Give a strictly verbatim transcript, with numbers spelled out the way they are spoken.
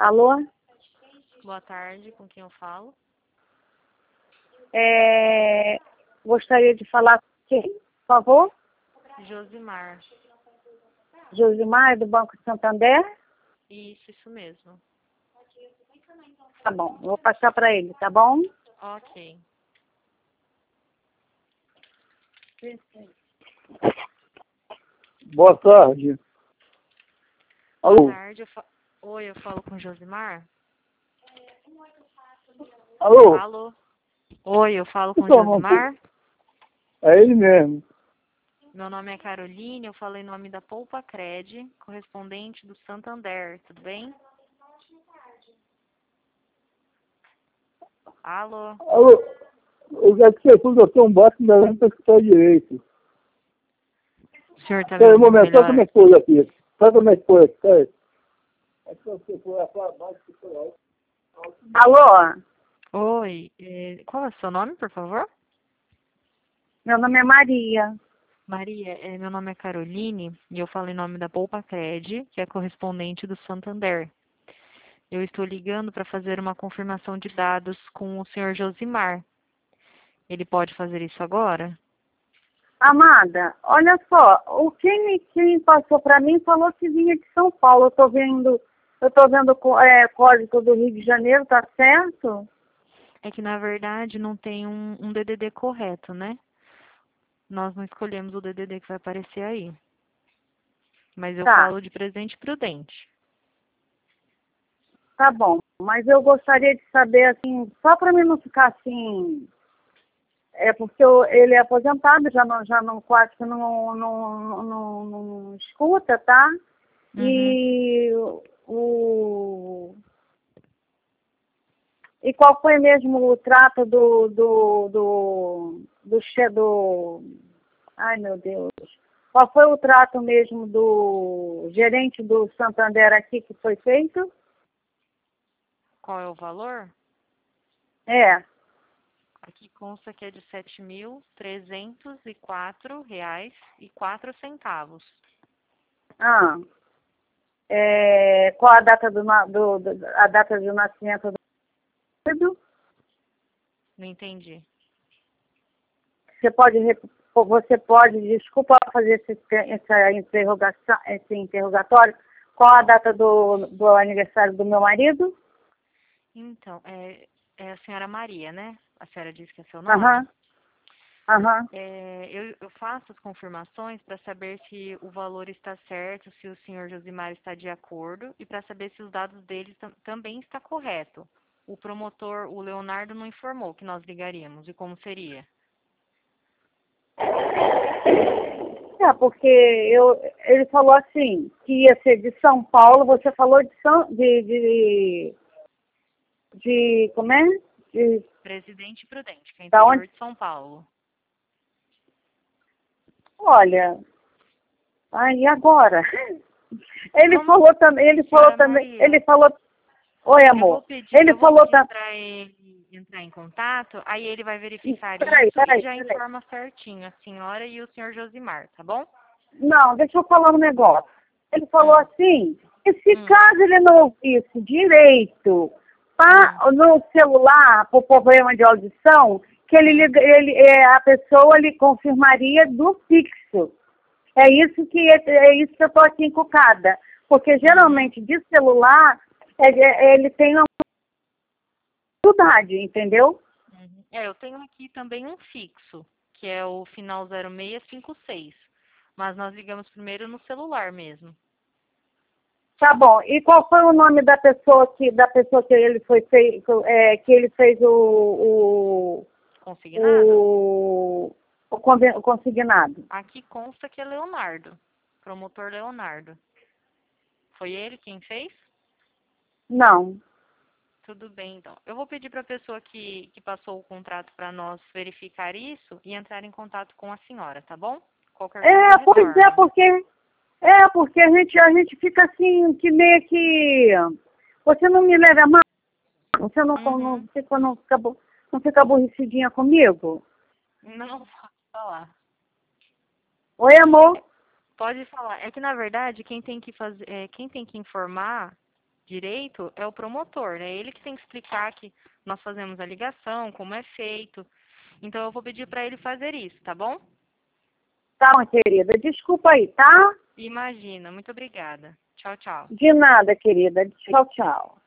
Alô? Boa tarde, com quem eu falo? É, gostaria de falar com quem, por favor? Josimar. Josimar, do Banco de Santander? Isso, isso mesmo. Tá bom, vou passar para ele, tá bom? Ok. Boa tarde. Boa Alô? tarde. Eu fa... Oi, eu falo com Josimar? Alô? Alô? Oi, eu falo com Então, não tô- Josimar? É ele mesmo. Meu nome é Caroline, eu falo em nome da Poupa Cred, correspondente do Santander, tudo bem? Alô? Alô? Eu já que tudo eu tenho um baixo da lente para escutar direito. O senhor tá me Espera aí um ouvindo momento, só melhor? como é que foi aqui. Só como é que foi aqui, espera aí. É que você foi lá para baixo e foi alto. Alô? Oi, eh, qual é o seu nome, por favor? Meu nome é Maria. Maria, eh, meu nome é Caroline e eu falo em nome da Poupa Cred, que é correspondente do Santander. Eu estou ligando para fazer uma confirmação de dados com o senhor Josimar. Ele pode fazer isso agora? Amada, olha só, o quem, quem passou para mim falou que vinha de São Paulo. Eu tô vendo, eu tô vendo é, código do Rio de Janeiro, tá certo? É que, na verdade, não tem um, um D D D correto, né? Nós não escolhemos o D D D que vai aparecer aí. Mas eu Tá, falo de Presidente Prudente. tá bom. Mas eu gostaria de saber, assim, só para mim não ficar assim. É porque eu- ele é aposentado, já não, já não quase que não, não, não, não escuta, tá? Uhum. E o e qual foi mesmo o trato do do do do, che- do ai meu Deus, qual foi o trato mesmo do gerente do Santander aqui que foi feito? Qual é o valor? É, Aqui consta que é de sete mil trezentos e quatro reais e quatro centavos. ah, é, qual a data do, na- do, do a data de nascimento do marido? Não entendi. Você pode, rep- você pode, desculpa fazer esse, essa interrogação, esse interrogatório. Qual a data do, do aniversário do meu marido? Então, é, é a senhora Maria, né? A senhora disse que é seu nome? Aham, aham. É, eu, eu faço as confirmações para saber se o valor está certo, se o senhor Josimar está de acordo e para saber se os dados dele tam, também está correto. O promotor, o Leonardo, não informou que nós ligaríamos e como seria. É, porque eu, ele falou assim, que ia ser de São Paulo, você falou de São, de, de, de como é? De, Presidente Prudente, que é da onde? interior de São Paulo. Olha, aí agora? Ele Como, falou também, ele falou senhora também, Maria? ele falou, oi Eu vou amor, pedir, ele eu vou falou pedir também, para ele entrar em contato, aí ele vai verificar peraí, isso e peraí, já peraí. informa certinho a senhora e o senhor Josimar, tá bom? Não, deixa eu falar um negócio. Ele falou Hum, assim, que se hum, caso ele não ouvisse direito hum. pa, no celular por problema de audição, que ele, Hum, liga- ele é, a pessoa lhe confirmaria do fixo. É isso que é, é isso que eu estou aqui encucada. Porque uhum, geralmente de celular é- é- ele tem uma dificuldade, entendeu? uhum. É, eu tenho aqui também um fixo, que é o final zero seis cinco seis. Mas nós ligamos primeiro no celular mesmo. Tá bom. E qual foi o nome da pessoa que da pessoa que ele foi feito, é, que ele fez o, o, Consignado? o, o conven- o consignado? Aqui consta que é Leonardo, promotor Leonardo. Foi ele quem fez? Não. Tudo bem, então. Eu vou pedir para a pessoa que, que passou o contrato para nós verificar isso e entrar em contato com a senhora, tá bom? Qualquer coisa É, pois é, retorna. porque é porque a gente a gente fica assim que meio que você não me leva mal, você não não Uhum. fica não fica abu- não fica aborrecidinha comigo? Não pode falar. Oi, amor. Pode falar. É que na verdade quem tem que fazer, é, quem tem que informar direito é o promotor, né? Ele que tem que explicar que nós fazemos a ligação, como é feito. Então, eu vou pedir para ele fazer isso, tá bom? Tá, querida. Desculpa aí, tá? Imagina. Muito obrigada. Tchau, tchau. De nada, querida. Tchau, tchau.